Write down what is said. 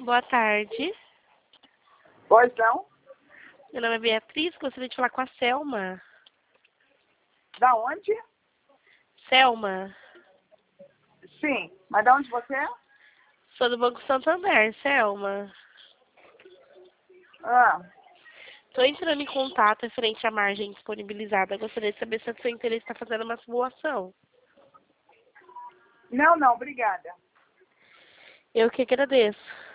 boa tarde. Pois não? Meu nome é Beatriz, gostaria de falar com a Selma. Da onde? Selma, Sim, mas da onde você é? sou do Banco Santander, Selma. Ah, Estou entrando em contato referente à margem disponibilizada. Gostaria de saber se o seu interesse está fazendo uma simulação. não, obrigada. Eu que agradeço.